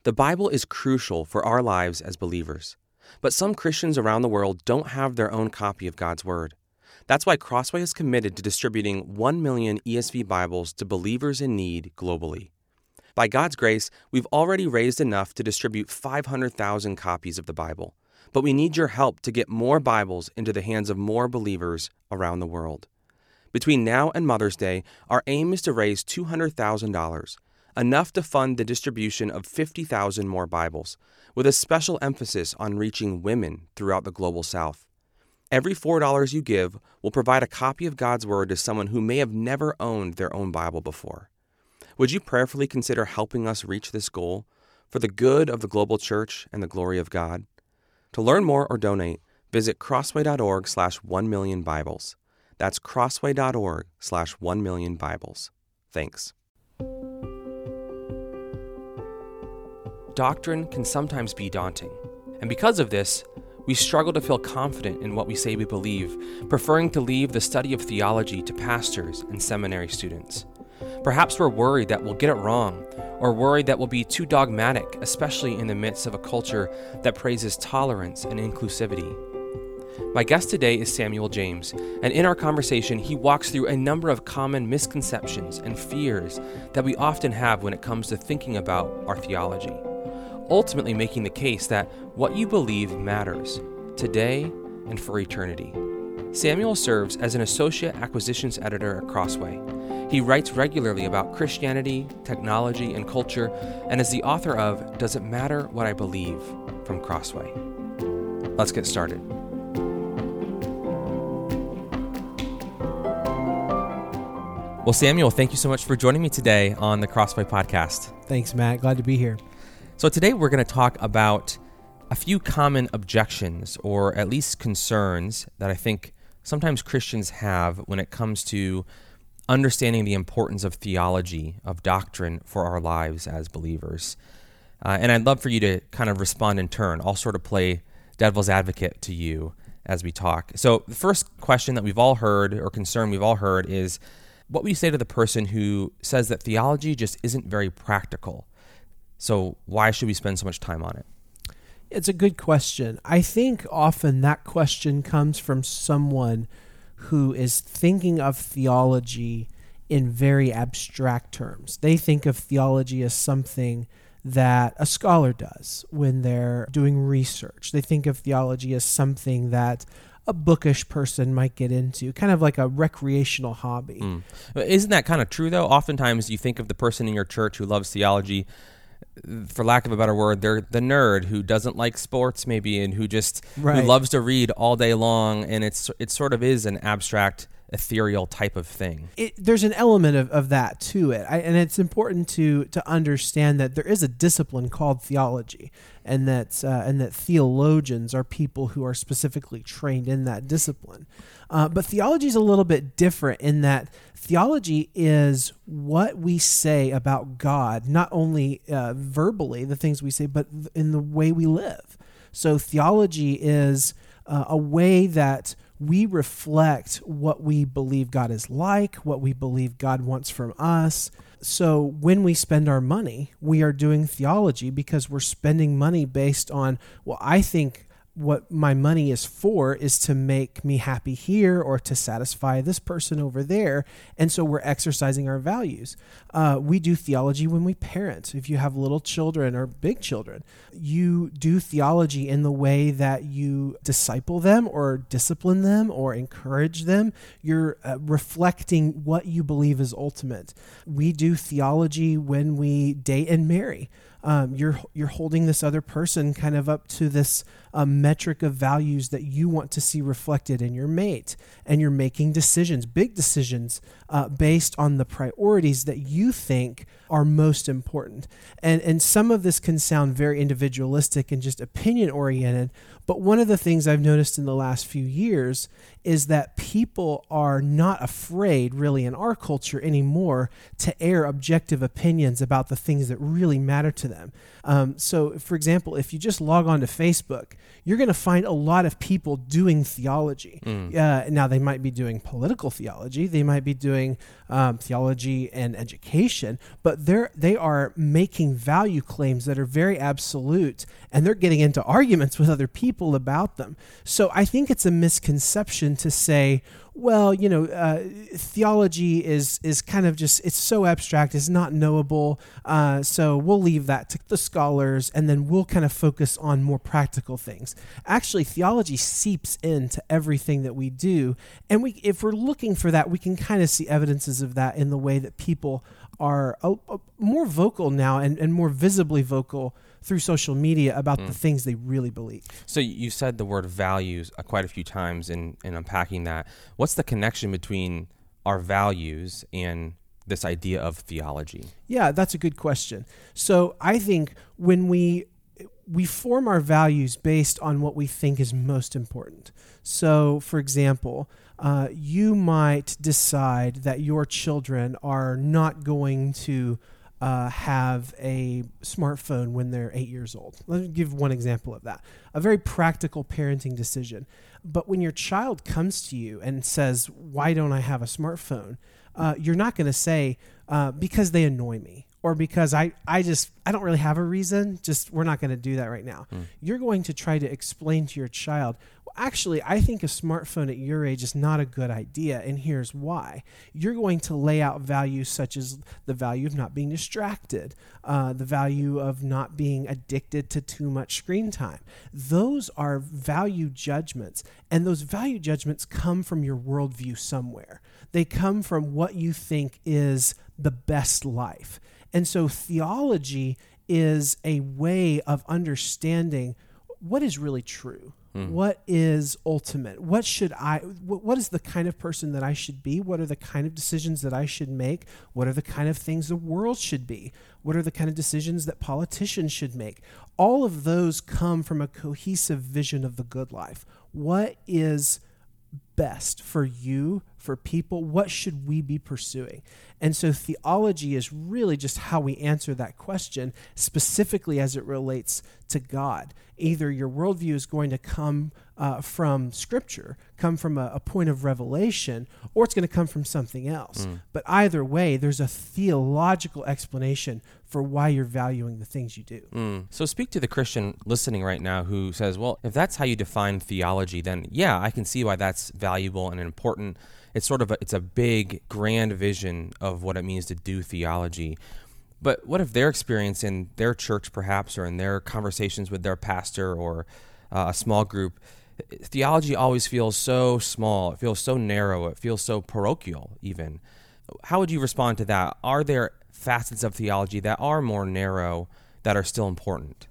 The Bible is crucial for our lives as believers, but some Christians around the world don't have their own copy of God's Word. That's why Crossway is committed to distributing 1 million ESV Bibles to believers in need globally. By God's grace, we've already raised enough to distribute 500,000 copies of the Bible, but we need your help to get more Bibles into the hands of more believers around the world. Between now and Mother's Day, our aim is to raise $200,000, enough to fund the distribution of 50,000 more Bibles, with a special emphasis on reaching women throughout the global South. Every $4 you give will provide a copy of God's Word to someone who may have never owned their own Bible before. Would you prayerfully consider helping us reach this goal for the good of the global church and the glory of God? To learn more or donate, visit crossway.org/1millionbibles. That's crossway.org/1millionbibles. Thanks. Doctrine can sometimes be daunting, and because of this, we struggle to feel confident in what we say we believe, preferring to leave the study of theology to pastors and seminary students. Perhaps we're worried that we'll get it wrong, or worried that we'll be too dogmatic, especially in the midst of a culture that praises tolerance and inclusivity. My guest today is Samuel James, and in our conversation, he walks through a number of common misconceptions and fears that we often have when it comes to thinking about our theology, ultimately making the case that what you believe matters today and for eternity. Samuel serves as an associate acquisitions editor at Crossway. He writes regularly about Christianity, technology, and culture, and is the author of Does It Matter What I Believe from Crossway. Let's get started. Well, Samuel, thank you so much for joining me today on the Crossway podcast. Thanks, Matt. Glad to be here. So today we're going to talk about a few common objections, or at least concerns, that I think sometimes Christians have when it comes to understanding the importance of theology, of doctrine for our lives as believers. And I'd love for you to kind of respond in turn. I'll sort of play devil's advocate to you as we talk. So the first question that we've all heard, or concern we've all heard, is what would you say to the person who says that theology just isn't very practical? So why should we spend so much time on it? It's a good question. I think often that question comes from someone who is thinking of theology in very abstract terms. They think of theology as something that a scholar does when they're doing research. They think of theology as something that a bookish person might get into, kind of like a recreational hobby. Isn't that kind of true, though? Oftentimes you think of the person in your church who loves theology, for lack of a better word, they're the nerd who doesn't like sports maybe, and who just who loves to read all day long, and it sort of is an abstract, ethereal type of thing. There's an element of that to it, and it's important to understand that there is a discipline called theology, and that theologians are people who are specifically trained in that discipline. But theology is a little bit different in that theology is what we say about God, not only verbally, the things we say, but in the way we live. So theology is a way that we reflect what we believe God is like, what we believe God wants from us. So when we spend our money, we are doing theology because we're spending money based on, well, I think what my money is for is to make me happy here or to satisfy this person over there. And so we're exercising our values. We do theology when we parent. If you have little children or big children, you do theology in the way that you disciple them or discipline them or encourage them. You're reflecting what you believe is ultimate. We do theology when we date and marry. You're holding this other person kind of up to this metric of values that you want to see reflected in your mate, and you're making decisions, big decisions, based on the priorities that you think are most important. And some of this can sound very individualistic and just opinion oriented, but one of the things I've noticed in the last few years is that people are not afraid, really, in our culture anymore, to air objective opinions about the things that really matter to them. So, for example, if you just log on to Facebook, you're going to find a lot of people doing theology. Now, they might be doing political theology. They might be doing pursuing theology and education, but they are making value claims that are very absolute, and they're getting into arguments with other people about them. So I think it's a misconception to say, well, theology is kind of just, it's so abstract, it's not knowable, so we'll leave that to the scholars, and then we'll kind of focus on more practical things. Actually, theology seeps into everything that we do, and if we're looking for that, we can kind of see evidences of that in the way that people are more vocal now and more visibly vocal through social media about the things they really believe. So you said the word values quite a few times in unpacking that. What's the connection between our values and this idea of theology? Yeah, that's a good question. So I think when we form our values based on what we think is most important. So, for example, you might decide that your children are not going to have a smartphone when they're 8 years old. Let me give one example of that. A very practical parenting decision. But when your child comes to you and says, why don't I have a smartphone? You're not going to say, because they annoy me, or because I don't really have a reason, just we're not going to do that right now. You're going to try to explain to your child, well, actually, I think a smartphone at your age is not a good idea, and here's why. You're going to lay out values such as the value of not being distracted, the value of not being addicted to too much screen time. Those are value judgments, and those value judgments come from your worldview somewhere. They come from what you think is the best life. And so theology is a way of understanding what is really true. What is ultimate? What is the kind of person that I should be? What are the kind of decisions that I should make? What are the kind of things the world should be? What are the kind of decisions that politicians should make? All of those come from a cohesive vision of the good life. What is best for you, for people? What should we be pursuing? And so theology is really just how we answer that question, specifically as it relates to God. Either your worldview is going to come from Scripture, come from a point of revelation, or it's going to come from something else. But either way, there's a theological explanation for why you're valuing the things you do. So speak to the Christian listening right now who says, well, if that's how you define theology, then yeah, I can see why that's valuable and important. It's it's a big, grand vision of what it means to do theology. But what if their experience in their church, perhaps, or in their conversations with their pastor or a small group, theology always feels so small, it feels so narrow, it feels so parochial even. How would you respond to that? Are there facets of theology that are more narrow that are still important?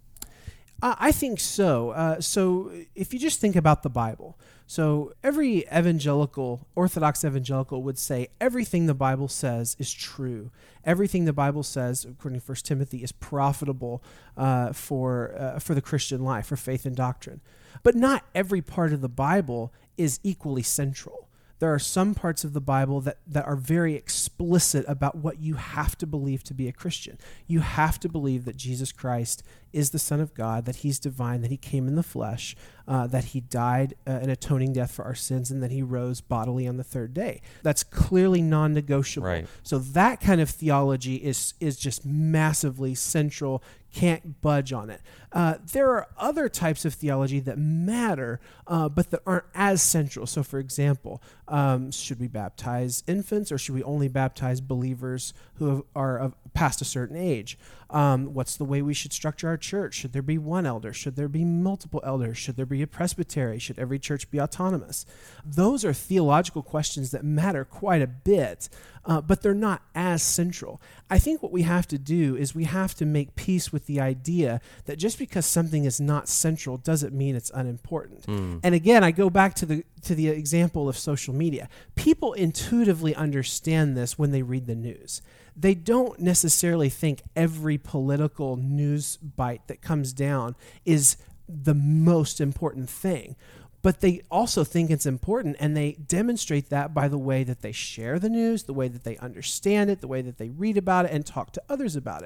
I think so. So if you just think about the Bible, so every Orthodox evangelical would say everything the Bible says is true. Everything the Bible says, according to 1 Timothy, is profitable for the Christian life, for faith and doctrine. But not every part of the Bible is equally central. There are some parts of the Bible that are very explicit about what you have to believe to be a Christian. You have to believe that Jesus Christ is the Son of God, that he's divine, that he came in the flesh, that he died an atoning death for our sins, and that he rose bodily on the third day. That's clearly non-negotiable. Right. So that kind of theology is just massively central, can't budge on it. There are other types of theology that matter, but that aren't as central. So, for example, should we baptize infants, or should we only baptize believers who are past a certain age? What's the way we should structure our church? Should there be one elder? Should there be multiple elders? Should there be a presbytery? Should every church be autonomous? Those are theological questions that matter quite a bit, but they're not as central. I think what we have to do is we have to make peace with the idea that just because something is not central doesn't mean it's unimportant. And again, I go back to the example of social media. People intuitively understand this when they read the news. They don't necessarily think every political news bite that comes down is the most important thing. But they also think it's important, and they demonstrate that by the way that they share the news, the way that they understand it, the way that they read about it and talk to others about it.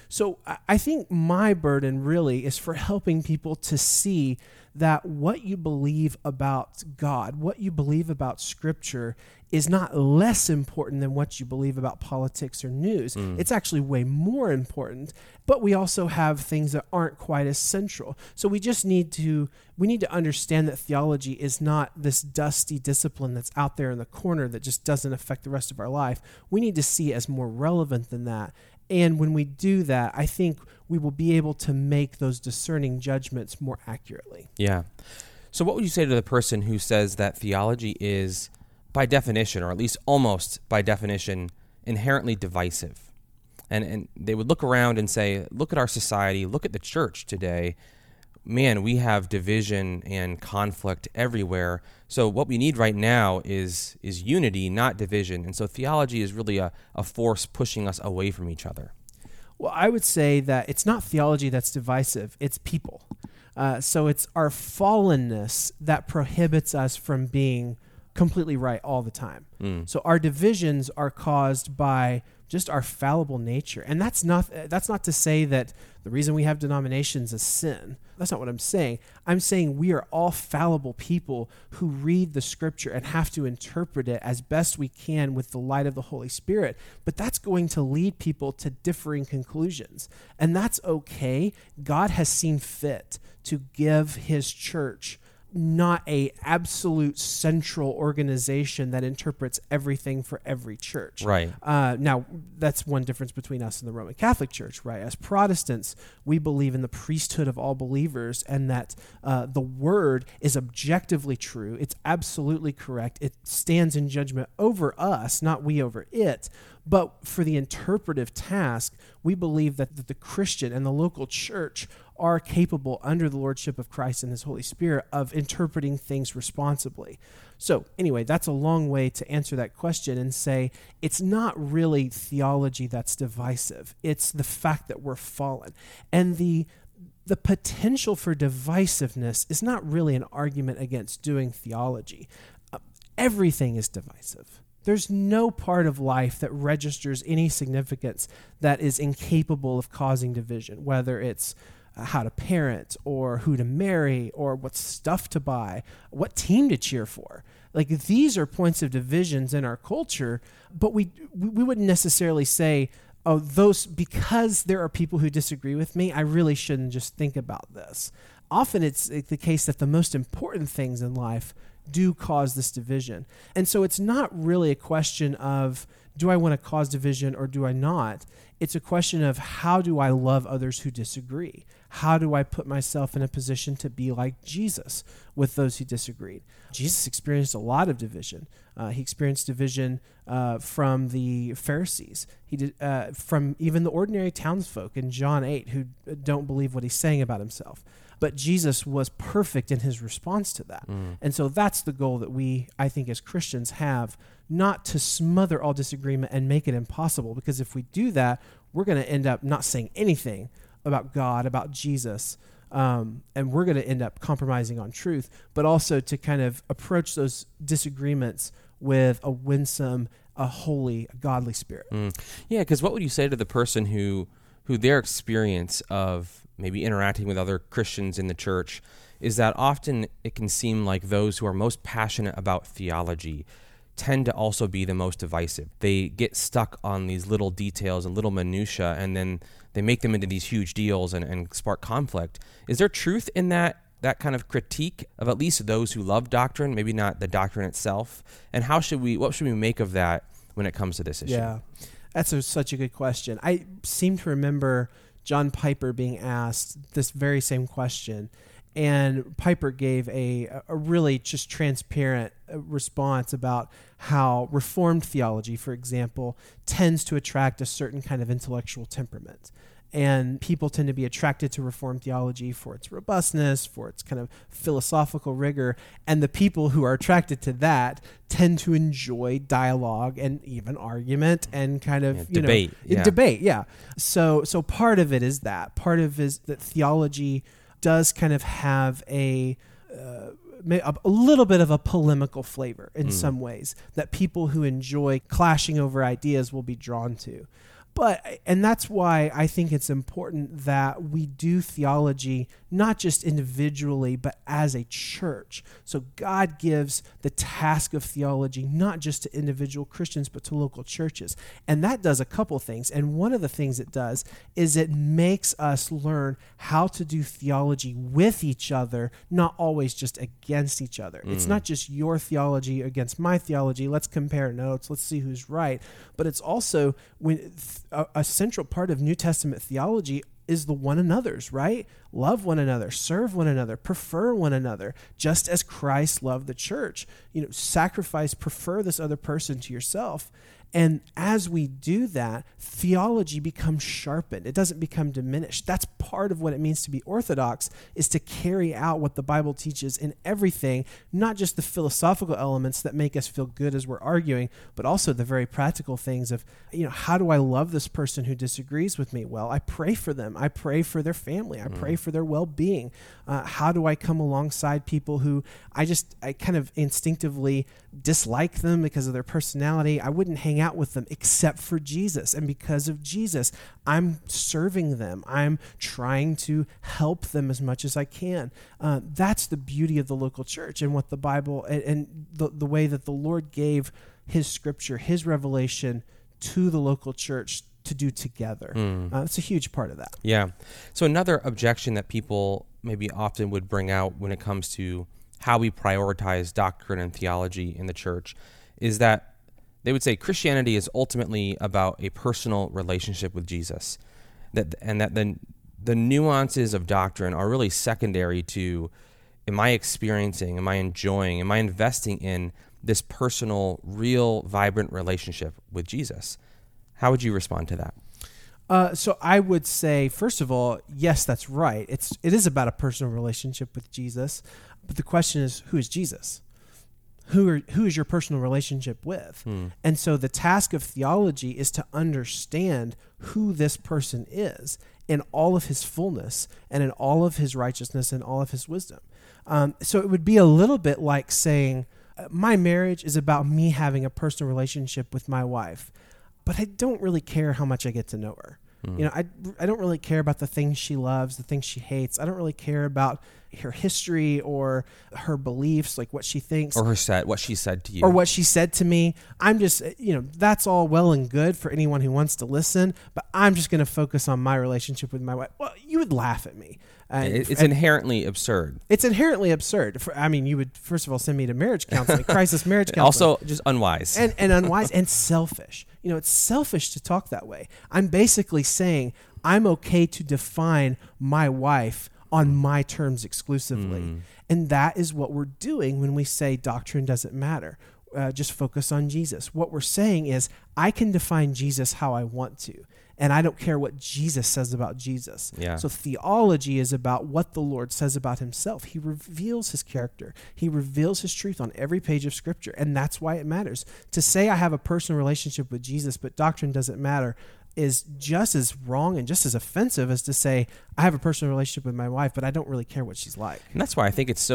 So I think my burden really is for helping people to see that what you believe about God, what you believe about Scripture, is not less important than what you believe about politics or news. It's actually way more important, but we also have things that aren't quite as central. So we need to understand that theology is not this dusty discipline that's out there in the corner that just doesn't affect the rest of our life. We need to see it as more relevant than that. And when we do that, I think we will be able to make those discerning judgments more accurately. Yeah. So what would you say to the person who says that theology is, by definition, or at least almost by definition, inherently divisive? And they would look around and say, look at our society, look at the church today. Man, we have division and conflict everywhere. So what we need right now is unity, not division. And so theology is really a force pushing us away from each other. Well, I would say that it's not theology that's divisive, it's people. So it's our fallenness that prohibits us from being completely right all the time. So our divisions are caused by just our fallible nature. And that's not to say that the reason we have denominations is sin. That's not what I'm saying. I'm saying we are all fallible people who read the Scripture and have to interpret it as best we can with the light of the Holy Spirit. But that's going to lead people to differing conclusions. And that's okay. God has seen fit to give his church not a absolute central organization that interprets everything for every church. Right. Now, that's one difference between us and the Roman Catholic Church, right? As Protestants, we believe in the priesthood of all believers and that the word is objectively true. It's absolutely correct. It stands in judgment over us, not we over it. But for the interpretive task, we believe that the Christian and the local church are capable, under the lordship of Christ and his Holy Spirit, of interpreting things responsibly. So anyway, that's a long way to answer that question and say it's not really theology that's divisive. It's the fact that we're fallen. And the potential for divisiveness is not really an argument against doing theology. Everything is divisive. There's no part of life that registers any significance that is incapable of causing division, whether it's how to parent or who to marry or what stuff to buy, what team to cheer for. Like, these are points of divisions in our culture, but we wouldn't necessarily say, oh, those, because there are people who disagree with me, I really shouldn't just think about this. Often it's the case that the most important things in life do cause this division. And so it's not really a question of, do I want to cause division or do I not? It's a question of, how do I love others who disagree? How do I put myself in a position to be like Jesus with those who disagreed? Jesus experienced a lot of division. He experienced division from the Pharisees. He did from even the ordinary townsfolk in John 8 who don't believe what he's saying about himself. But Jesus was perfect in his response to that. And so that's the goal that we, I think, as Christians have, not to smother all disagreement and make it impossible, because if we do that, we're going to end up not saying anything about God, about Jesus, and we're going to end up compromising on truth, but also to kind of approach those disagreements with a winsome, a holy, a godly spirit. Yeah, because what would you say to the person who their experience of maybe interacting with other Christians in the church is that often it can seem like those who are most passionate about theology tend to also be the most divisive. They get stuck on these little details and little minutia, and then they make them into these huge deals and spark conflict. Is there truth in that kind of critique of at least those who love doctrine, maybe not the doctrine itself? And what should we make of that when it comes to this issue? Yeah, that's such a good question. I seem to remember John Piper being asked this very same question, and Piper gave a really just transparent response about how Reformed theology, for example, tends to attract a certain kind of intellectual temperament. And people tend to be attracted to Reformed theology for its robustness, for its kind of philosophical rigor. And the people who are attracted to that tend to enjoy dialogue and even argument and kind of debate. Debate, yeah. So part of it is that. Part of it is that theology does kind of have a little bit of a polemical flavor in some ways that people who enjoy clashing over ideas will be drawn to. And that's why I think it's important that we do theology not just individually, but as a church. So God gives the task of theology not just to individual Christians, but to local churches. And that does a couple things. And one of the things it does is it makes us learn how to do theology with each other, not always just against each other. It's not just your theology against my theology. Let's compare notes. Let's see who's right. But it's also when a central part of New Testament theology is the one another's, right? Love one another, serve one another, prefer one another, just as Christ loved the church. Sacrifice, prefer this other person to yourself. And as we do that, theology becomes sharpened. It doesn't become diminished. That's part of what it means to be orthodox, is to carry out what the Bible teaches in everything, not just the philosophical elements that make us feel good as we're arguing, but also the very practical things of, how do I love this person who disagrees with me? Well, I pray for them. I pray for their family. I pray for their well-being. How do I come alongside people who I kind of instinctively dislike them because of their personality? I wouldn't hang out with them except for Jesus. And because of Jesus, I'm serving them. I'm trying to help them as much as I can. That's the beauty of the local church and what the Bible and the way that the Lord gave his scripture, his revelation to the local church to do together. It's a huge part of that. Yeah. So another objection that people maybe often would bring out when it comes to how we prioritize doctrine and theology in the church is that they would say Christianity is ultimately about a personal relationship with Jesus, that the nuances of doctrine are really secondary to, am I experiencing, am I enjoying, am I investing in this personal, real, vibrant relationship with Jesus? How would you respond to that? So I would say, first of all, yes, that's right. It is about a personal relationship with Jesus, but the question is, who is Jesus? Who is your personal relationship with? And so the task of theology is to understand who this person is in all of his fullness and in all of his righteousness and all of his wisdom. So it would be a little bit like saying, my marriage is about me having a personal relationship with my wife, but I don't really care how much I get to know her. I don't really care about the things she loves, the things she hates. I don't really care about her history or her beliefs, like what she thinks. Or what she said to you. Or what she said to me. I'm just, that's all well and good for anyone who wants to listen, but I'm just going to focus on my relationship with my wife. Well, you would laugh at me. It's inherently absurd. It's inherently absurd. You would, first of all, send me to marriage counseling, crisis marriage counseling. Also, just unwise. And unwise and selfish. It's selfish to talk that way. I'm basically saying I'm okay to define my wife on my terms exclusively. And that is what we're doing when we say doctrine doesn't matter. Just focus on Jesus. What we're saying is I can define Jesus how I want to. And I don't care what Jesus says about Jesus. Yeah. So theology is about what the Lord says about himself. He reveals his character. He reveals his truth on every page of Scripture. And that's why it matters. To say I have a personal relationship with Jesus, but doctrine doesn't matter, is just as wrong and just as offensive as to say I have a personal relationship with my wife, but I don't really care what she's like. And that's why I think it's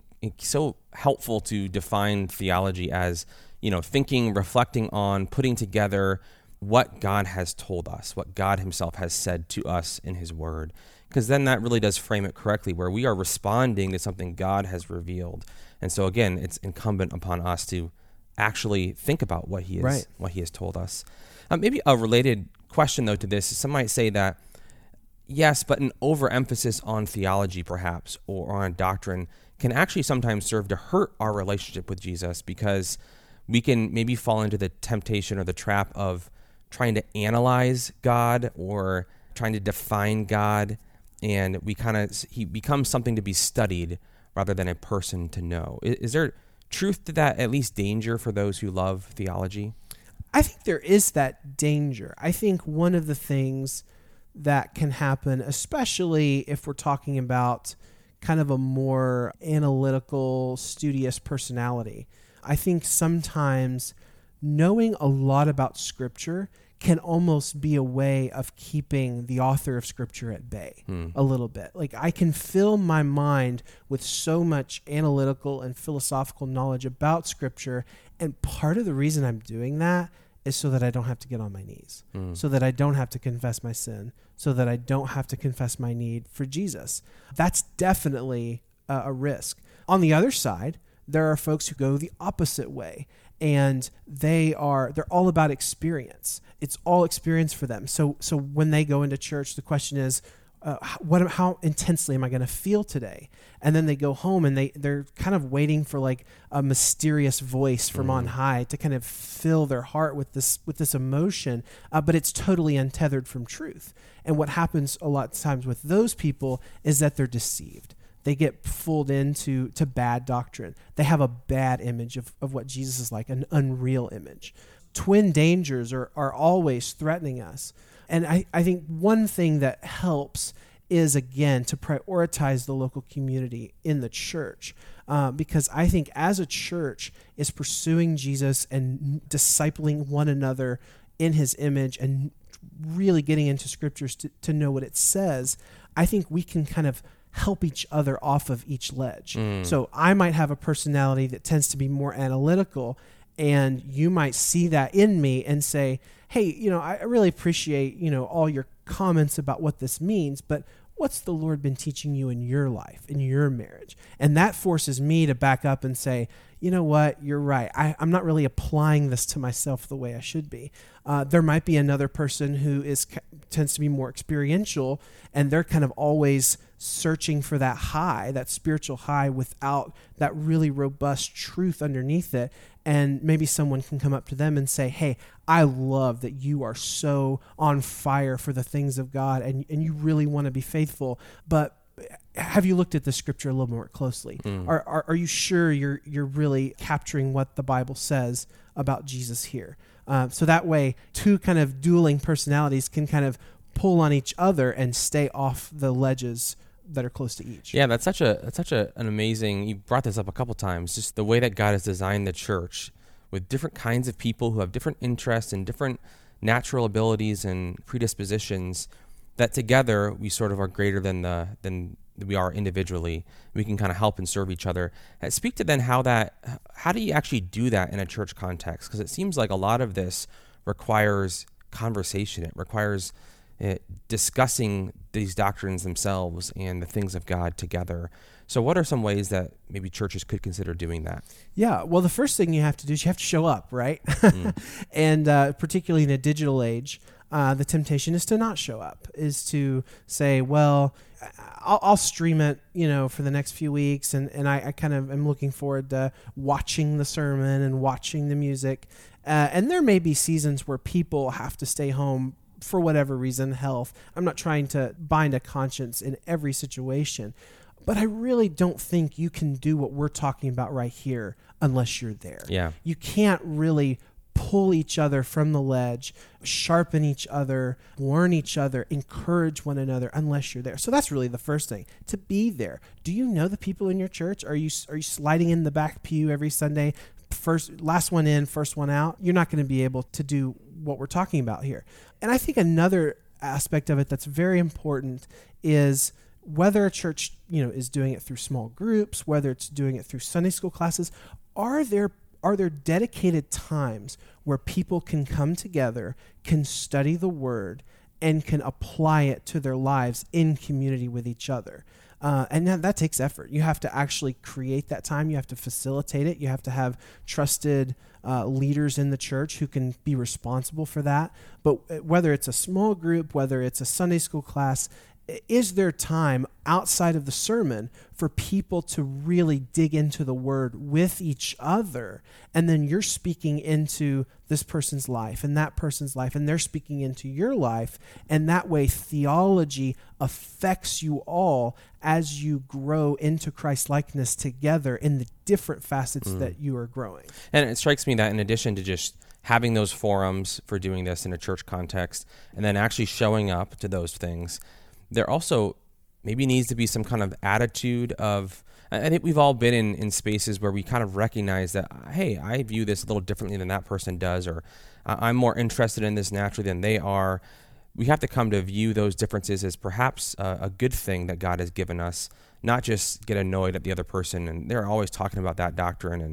so helpful to define theology as, thinking, reflecting on, putting together what God has told us, what God himself has said to us in his word. Because then that really does frame it correctly, where we are responding to something God has revealed. And so again, it's incumbent upon us to actually think about what he has told us. Maybe a related question, though, to this is some might say that, yes, but an overemphasis on theology, perhaps, or on doctrine can actually sometimes serve to hurt our relationship with Jesus, because we can maybe fall into the temptation or the trap of trying to analyze God or trying to define God, and he becomes something to be studied rather than a person to know. Is there truth to that, at least danger for those who love theology? I think there is that danger. I think one of the things that can happen, especially if we're talking about kind of a more analytical, studious personality, I think sometimes knowing a lot about Scripture can almost be a way of keeping the author of Scripture at bay a little bit. Like, I can fill my mind with so much analytical and philosophical knowledge about Scripture, and part of the reason I'm doing that is so that I don't have to get on my knees, so that I don't have to confess my sin, so that I don't have to confess my need for Jesus. That's definitely a risk. On the other side, there are folks who go the opposite way, and they're all about experience. It's all experience for them. So when they go into church, the question is, how intensely am I going to feel today? And then they go home and they're kind of waiting for like a mysterious voice from on high to kind of fill their heart with this emotion, but it's totally untethered from truth. And what happens a lot of times with those people is that they're deceived. They get fooled into bad doctrine. They have a bad image of what Jesus is like, an unreal image. Twin dangers are always threatening us. And I think one thing that helps is, again, to prioritize the local community in the church. Because I think as a church is pursuing Jesus and discipling one another in his image and really getting into scriptures to know what it says, I think we can kind of help each other off of each ledge. So I might have a personality that tends to be more analytical, and you might see that in me and say, hey, I really appreciate, all your comments about what this means, but what's the Lord been teaching you in your life, in your marriage? And that forces me to back up and say, you know what, you're right. I'm not really applying this to myself the way I should be. There might be another person who tends to be more experiential, and they're kind of always searching for that high, that spiritual high, without that really robust truth underneath it. And maybe someone can come up to them and say, hey, I love that you are so on fire for the things of God, and you really want to be faithful, but have you looked at the scripture a little more closely? Are you sure you're really capturing what the Bible says about Jesus here? So that way, two kind of dueling personalities can kind of pull on each other and stay off the ledges that are close to each. Yeah, that's such an amazing, you brought this up a couple times, just the way that God has designed the church with different kinds of people who have different interests and different natural abilities and predispositions, that together we sort of are greater than we are individually. We can kind of help and serve each other. Speak to then how do you actually do that in a church context? Because it seems like a lot of this requires conversation. It requires discussing these doctrines themselves and the things of God together. So what are some ways that maybe churches could consider doing that? Yeah, well, the first thing you have to do is you have to show up, right? And particularly in a digital age, the temptation is to not show up, is to say, well, I'll stream it, for the next few weeks, and I kind of am looking forward to watching the sermon and watching the music. And there may be seasons where people have to stay home for whatever reason, health. I'm not trying to bind a conscience in every situation, but I really don't think you can do what we're talking about right here unless you're there. Yeah. You can't really pull each other from the ledge, sharpen each other, warn each other, encourage one another unless you're there. So that's really the first thing, to be there. Do you know the people in your church? Are you sliding in the back pew every Sunday? Last one in, first one out? You're not going to be able to do what we're talking about here. And I think another aspect of it that's very important is whether a church, is doing it through small groups, whether it's doing it through Sunday school classes, are there dedicated times where people can come together, can study the Word, and can apply it to their lives in community with each other? And that takes effort. You have to actually create that time. You have to facilitate it. You have to have trusted leaders in the church who can be responsible for that. But whether it's a small group, whether it's a Sunday school class, is there time outside of the sermon for people to really dig into the Word with each other? And then you're speaking into this person's life and that person's life, and they're speaking into your life. And that way theology affects you all as you grow into Christ-likeness together in the different facets that you are growing. And it strikes me that in addition to just having those forums for doing this in a church context, and then actually showing up to those things, there also maybe needs to be some kind of attitude of, I think we've all been in spaces where we kind of recognize that, hey, I view this a little differently than that person does, or I'm more interested in this naturally than they are. We have to come to view those differences as perhaps a good thing that God has given us, not just get annoyed at the other person and they're always talking about that doctrine and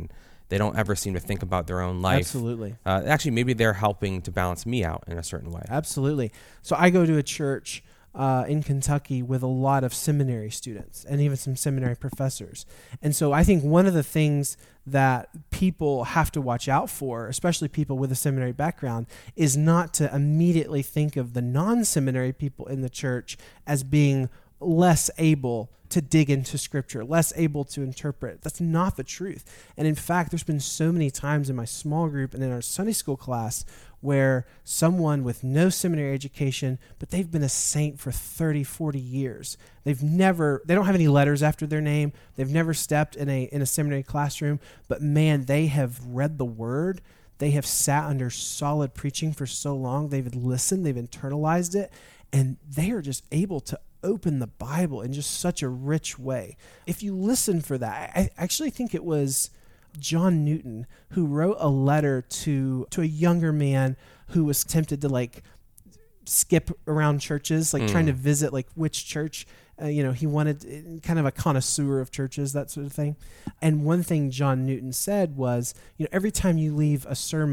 They don't ever seem to think about their own life. Absolutely. Actually, maybe they're helping to balance me out in a certain way. Absolutely. So I go to a church in Kentucky with a lot of seminary students and even some seminary professors. And so I think one of the things that people have to watch out for, especially people with a seminary background, is not to immediately think of the non-seminary people in the church as being less able to dig into Scripture, less able to interpret. That's not the truth. And in fact, there's been so many times in my small group and in our Sunday school class where someone with no seminary education, but they've been a saint for 30, 40 years. They don't have any letters after their name. They've never stepped in a seminary classroom, but man, they have read the Word. They have sat under solid preaching for so long. They've listened, they've internalized it, and they are just able to open the Bible in just such a rich way. If you listen for that, I actually think it was John Newton who wrote a letter to a younger man who was tempted to skip around churches, trying to visit which church. He wanted kind of a connoisseur of churches, that sort of thing. And one thing John Newton said was, every time you leave a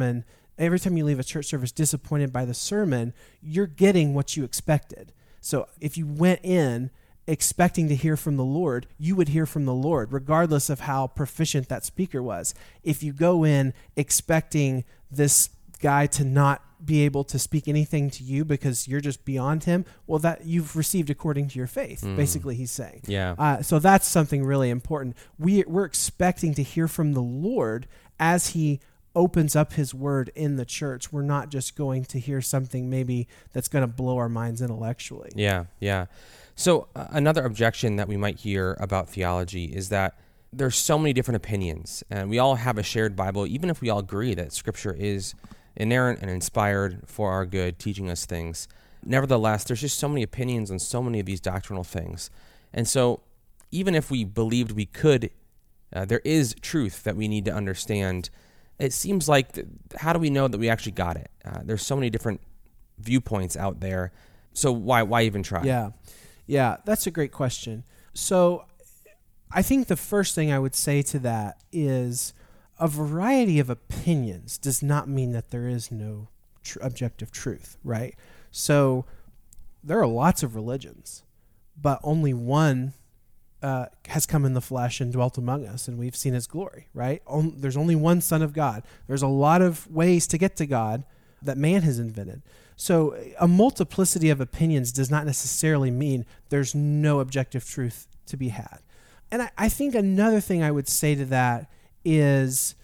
church service disappointed by the sermon, you're getting what you expected. So if you went in expecting to hear from the Lord, you would hear from the Lord, regardless of how proficient that speaker was. If you go in expecting this guy to not be able to speak anything to you because you're just beyond him, well, that you've received according to your faith, basically he's saying. Yeah. So that's something really important. We're expecting to hear from the Lord as he opens up his word in the church. We're not just going to hear something maybe that's going to blow our minds intellectually. Yeah. So another objection that we might hear about theology is that there's so many different opinions, and we all have a shared Bible, even if we all agree that Scripture is inerrant and inspired for our good, teaching us things. Nevertheless, there's just so many opinions on so many of these doctrinal things. And so even if we believed we could, there is truth that we need to understand. It seems like, how do we know that we actually got it? There's so many different viewpoints out there. So why even try? Yeah, that's a great question. So I think the first thing I would say to that is a variety of opinions does not mean that there is no objective truth, right? So there are lots of religions, but only one has come in the flesh and dwelt among us, and we've seen his glory, right? There's only one Son of God. There's a lot of ways to get to God that man has invented. So a multiplicity of opinions does not necessarily mean there's no objective truth to be had. And I think another thing I would say to that is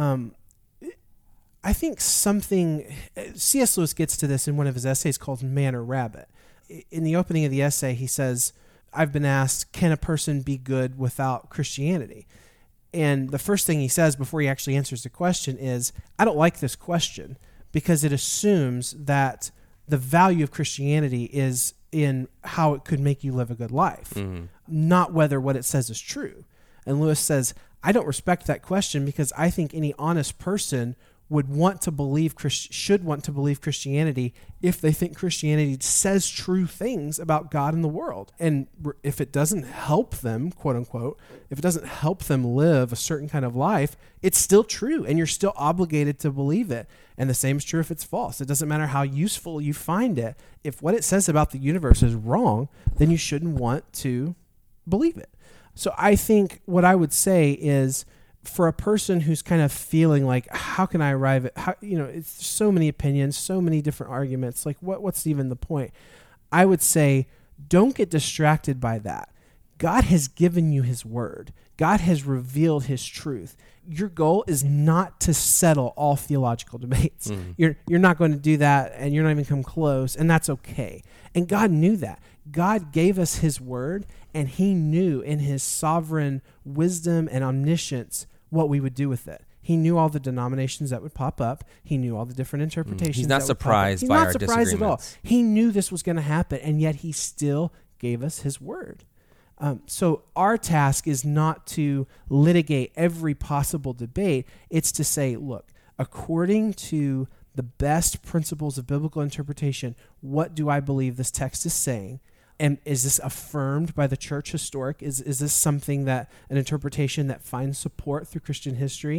I think C.S. Lewis gets to this in one of his essays called Man or Rabbit. In the opening of the essay, he says, I've been asked, can a person be good without Christianity? And the first thing he says before he actually answers the question is, I don't like this question because it assumes that the value of Christianity is in how it could make you live a good life, not whether what it says is true. And Lewis says, I don't respect that question because I think any honest person should want to believe Christianity if they think Christianity says true things about God and the world. And if it doesn't help them, quote unquote, if it doesn't help them live a certain kind of life, it's still true and you're still obligated to believe it. And the same is true if it's false. It doesn't matter how useful you find it. If what it says about the universe is wrong, then you shouldn't want to believe it. So I think what I would say is, for a person who's kind of feeling like, how can I arrive at, it's so many opinions, so many different arguments, like what's even the point? I would say, don't get distracted by that. God has given you his word. God has revealed his truth. Your goal is not to settle all theological debates. You're not going to do that, and you're not even come close, and that's okay. And God knew that. God gave us his word, and he knew in his sovereign wisdom and omniscience what we would do with it. He knew all the denominations that would pop up. He knew all the different interpretations. He's not surprised by our disagreements. He's not surprised at all. He knew this was going to happen, and yet he still gave us his word. So our task is not to litigate every possible debate. It's to say, look, according to the best principles of biblical interpretation, what do I believe this text is saying? And is this affirmed by the church historic? Is this something that, an interpretation that finds support through Christian history?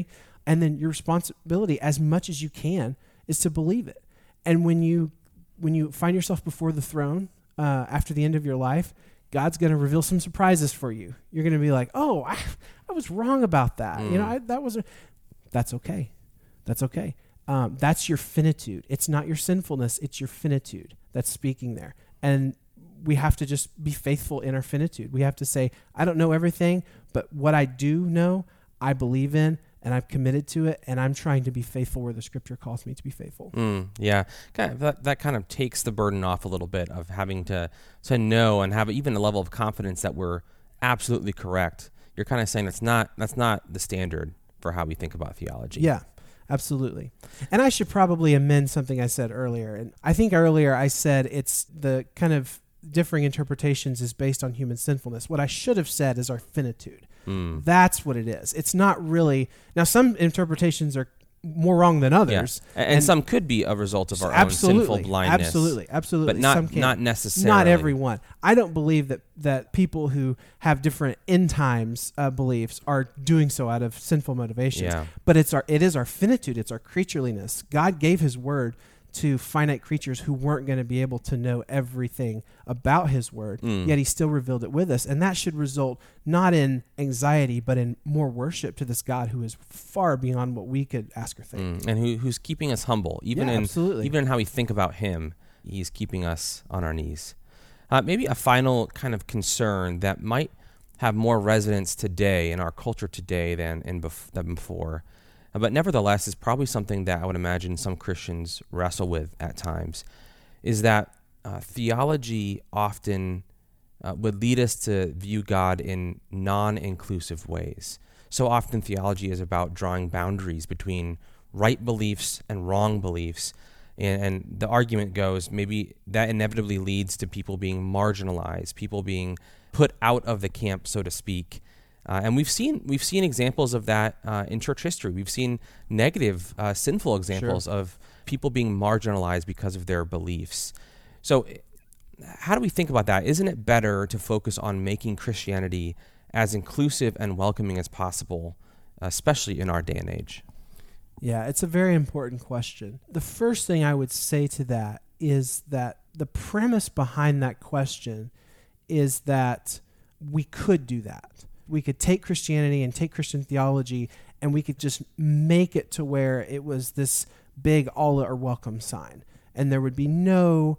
And then your responsibility, as much as you can, is to believe it. And when you find yourself before the throne after the end of your life, God's going to reveal some surprises for you. You're going to be like, oh, I was wrong about that. That's okay. That's okay. That's your finitude. It's not your sinfulness. It's your finitude that's speaking there. And we have to just be faithful in our finitude. We have to say, I don't know everything, but what I do know, I believe in, and I'm committed to it, and I'm trying to be faithful where the Scripture calls me to be faithful. Yeah, that kind of takes the burden off a little bit of having to know and have even a level of confidence that we're absolutely correct. You're kind of saying that's not the standard for how we think about theology. Yeah, absolutely. And I should probably amend something I said earlier. And I think earlier I said it's the kind of differing interpretations is based on human sinfulness. What I should have said is our finitude. That's what it is. It's not really... Now, some interpretations are more wrong than others. Yeah. And some could be a result of our own sinful blindness. Absolutely. But not necessarily. Not everyone. I don't believe that people who have different end times beliefs are doing so out of sinful motivations. Yeah. But it is our finitude. It's our creatureliness. God gave his word to finite creatures who weren't going to be able to know everything about his word, yet he still revealed it with us. And that should result not in anxiety, but in more worship to this God who is far beyond what we could ask or think. And who's keeping us humble. Even in how we think about him, he's keeping us on our knees. Maybe a final kind of concern that might have more resonance today in our culture today than before, but nevertheless is probably something that I would imagine some Christians wrestle with at times, is that theology often would lead us to view God in non-inclusive ways. So often theology is about drawing boundaries between right beliefs and wrong beliefs, and the argument goes maybe that inevitably leads to people being marginalized, people being put out of the camp, so to speak. And we've seen examples of that in church history. We've seen negative, sinful examples of people being marginalized because of their beliefs. So how do we think about that? Isn't it better to focus on making Christianity as inclusive and welcoming as possible, especially in our day and age? Yeah, it's a very important question. The first thing I would say to that is that the premise behind that question is that we could do that. We could take Christianity and take Christian theology, and we could just make it to where it was this big all or welcome sign, and there would be no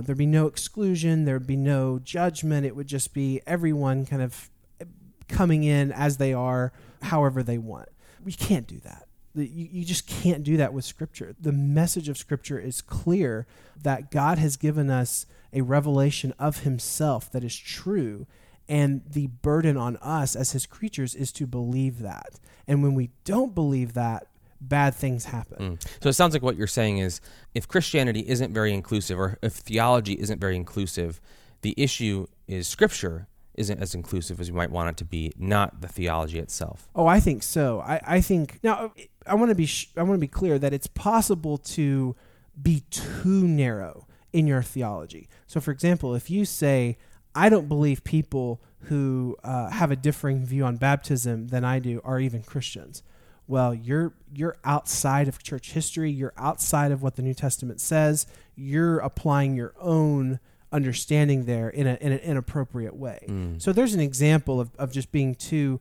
exclusion, there would be no judgment. It would just be everyone kind of coming in as they are, however they want. We can't do that. You just can't do that with Scripture. The message of Scripture is clear that God has given us a revelation of himself that is true. And the burden on us as his creatures is to believe that. And when we don't believe that, bad things happen. So it sounds like what you're saying is if Christianity isn't very inclusive, or if theology isn't very inclusive, the issue is Scripture isn't as inclusive as we might want it to be, not the theology itself. Oh, I think so. I think now I want to be clear that it's possible to be too narrow in your theology. So, for example, if you say, I don't believe people who have a differing view on baptism than I do are even Christians. Well, you're outside of church history. You're outside of what the New Testament says. You're applying your own understanding there in an inappropriate way. So there's an example of just being too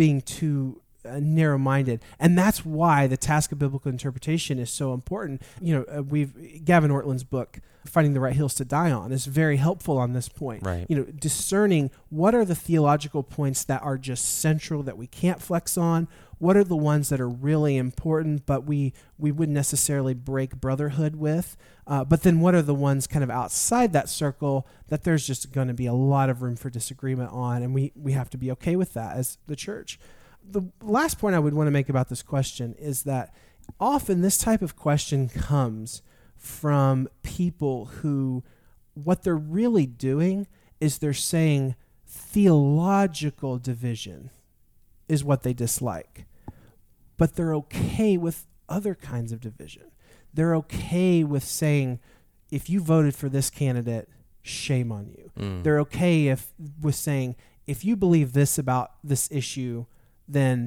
narrow-minded, and that's why the task of biblical interpretation is so important. Gavin Ortland's book, Finding the Right Hills to Die On, is very helpful on this point. Right. Discerning what are the theological points that are just central that we can't flex on. What are the ones that are really important, but we wouldn't necessarily break brotherhood with? But then what are the ones kind of outside that circle that there's just going to be a lot of room for disagreement on, and we have to be okay with that as the church. The last point I would want to make about this question is that often this type of question comes from people who what they're really doing is they're saying theological division is what they dislike, but they're okay with other kinds of division. They're okay with saying, if you voted for this candidate, shame on you. They're okay with saying, if you believe this about this issue, then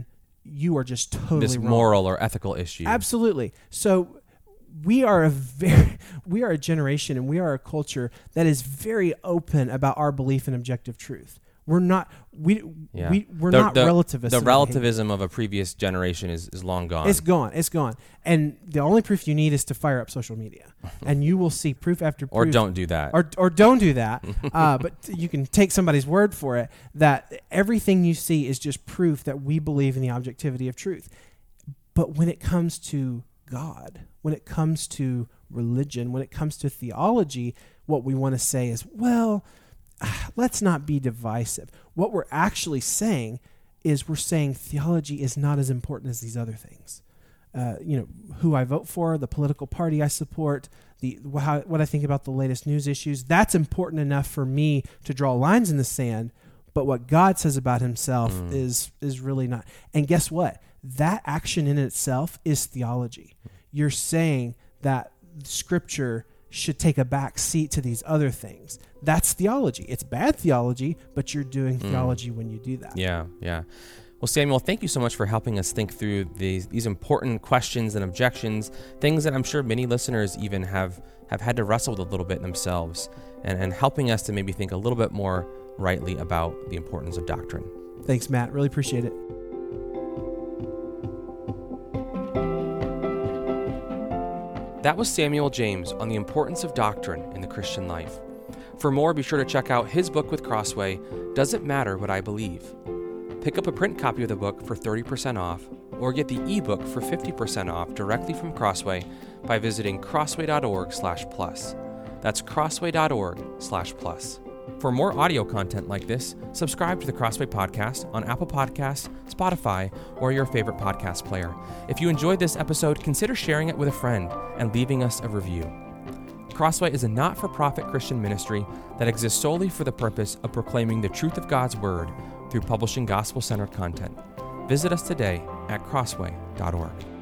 you are just totally this wrong. moral or ethical issue. Absolutely. So we are a generation and we are a culture that is very open about our belief in objective truth. We're not not relativists. The relativism of a previous generation is long gone. It's gone. And the only proof you need is to fire up social media, and you will see proof after proof. Or don't do that. Or don't do that. But you can take somebody's word for it that everything you see is just proof that we believe in the objectivity of truth. But when it comes to God, when it comes to religion, when it comes to theology, what we want to say is, well, let's not be divisive. What we're actually saying is we're saying theology is not as important as these other things. Who I vote for, the political party I support, what I think about the latest news issues, that's important enough for me to draw lines in the sand. But what God says about himself is really not. And guess what? That action in itself is theology. You're saying that Scripture should take a back seat to these other things. That's theology. It's bad theology, but you're doing theology when you do that. Yeah. Well, Samuel, thank you so much for helping us think through these important questions and objections, things that I'm sure many listeners even have had to wrestle with a little bit themselves, and helping us to maybe think a little bit more rightly about the importance of doctrine. Thanks, Matt. Really appreciate it. That was Samuel James on the importance of doctrine in the Christian life. For more, be sure to check out his book with Crossway, Does It Matter What I Believe? Pick up a print copy of the book for 30% off, or get the ebook for 50% off directly from Crossway by visiting crossway.org/plus. That's crossway.org/plus. For more audio content like this, subscribe to the Crossway Podcast on Apple Podcasts, Spotify, or your favorite podcast player. If you enjoyed this episode, consider sharing it with a friend and leaving us a review. Crossway is a not-for-profit Christian ministry that exists solely for the purpose of proclaiming the truth of God's Word through publishing gospel-centered content. Visit us today at crossway.org.